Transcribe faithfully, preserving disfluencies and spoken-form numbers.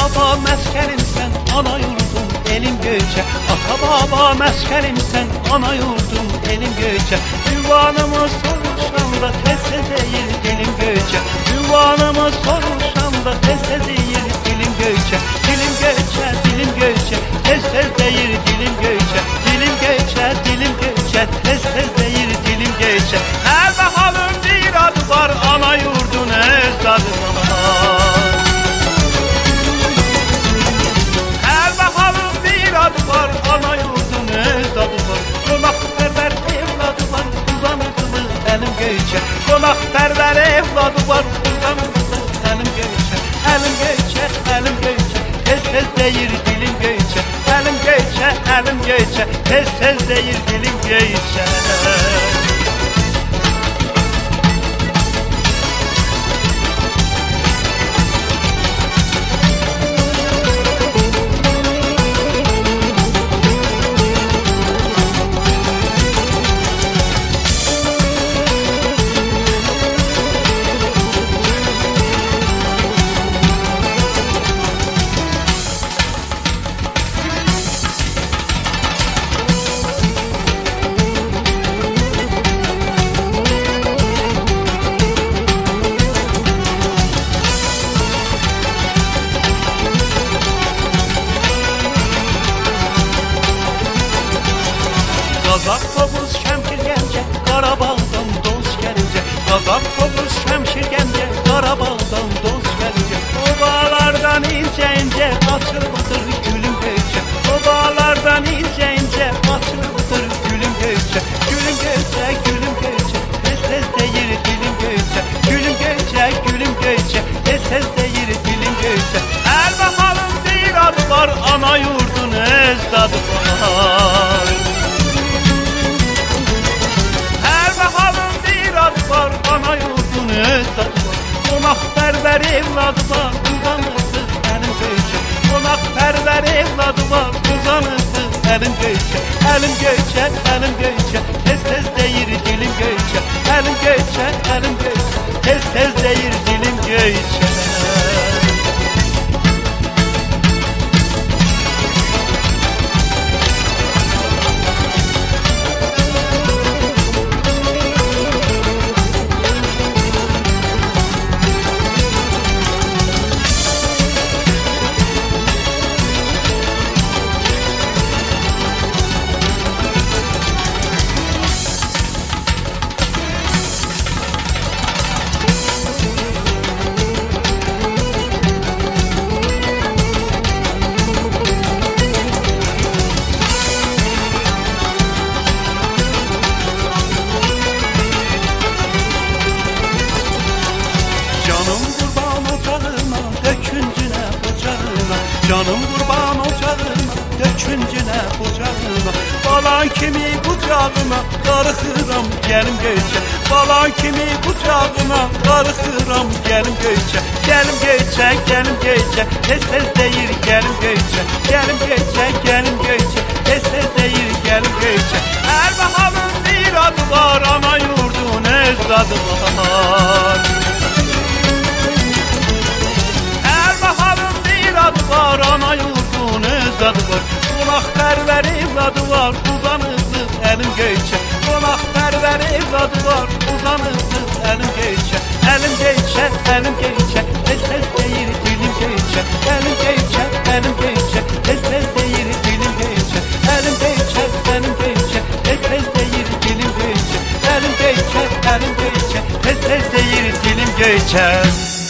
baba meskenimsen ana yurdum elim göçe. Ata baba meskenimsen ana yurdum elim göçe. Ünvanımı soruşanda tez tez eğil dilim göçe. Ünvanımı soruşanda tez tez eğil dilim göçe. Dilim göçe, dilim göçe, tez tez değil dilim göçe. Dilim göçe, dilim göçe, tez tez değil dilim göçe. Her bakalım bir adı var ana yurdun özdadı var. Her bakalım bir adı var ana yurdun özdadı var. Konakperver evladı var uzanıklı elim göçe. Konakperver evladı var uzanıklı elim göçe. Elim göçe, elim göçe, tez tez değil dilim göçe. Elim göçe, elim göçe, tez tez değil dilim göçe. Kazak kovuz şemşir gence, Qarabağdan dost gelince. Kazak kovuz şemşir gence, Qarabağdan dost gelince. Obalardan ince ince açılmıştır gülüm göçe. Obalardan ince ince açılmıştır gülüm göçe. Gülüm göçe, gülüm göçe, tez tez değil dilim göçe. Gülüm göçe, gülüm göçe, tez tez değil dilim göçe. Her bakalım bir adı var ana yurdun özdadı var. Var ana yurdun özdadı var. Konakperver evladı var uzanıqlı elim göçe. Konakperver evladı var uzanıqlı elim göçe. Elim göçe, elim göçe, tez tez değil dilim göçe. Elim göçe, elim göçe, tez tez değil dilim göçe. Canım kurban ocağına, döküncünə bucağına. Balan kimi bucağına, darıxıram gəlim göçə. Balan kimi bucağına, darıxıram gəlim göçə. Gəlim göçə, gəlim göçə, tez tez deyir gəlim göçə. Gəlim göçə, gəlim göçə, tez tez deyir gəlim göçə. Hər bakalım bir adı var, ana yurdun özdadı var. Var ana yurdun özdadı var. Konakperver evladı var uzanıqlı elim göçe. Konakperver evladı var uzanıqlı elim göçe. Elim göçe, elim göçe, tez tez değil dilim göçe. Elim göçe, elim göçe, tez tez değil dilim göçe. Elim göçe, elim göçe, tez tez değil dilim göçe. Elim göçe, elim göçe, tez tez değil dilim göçe.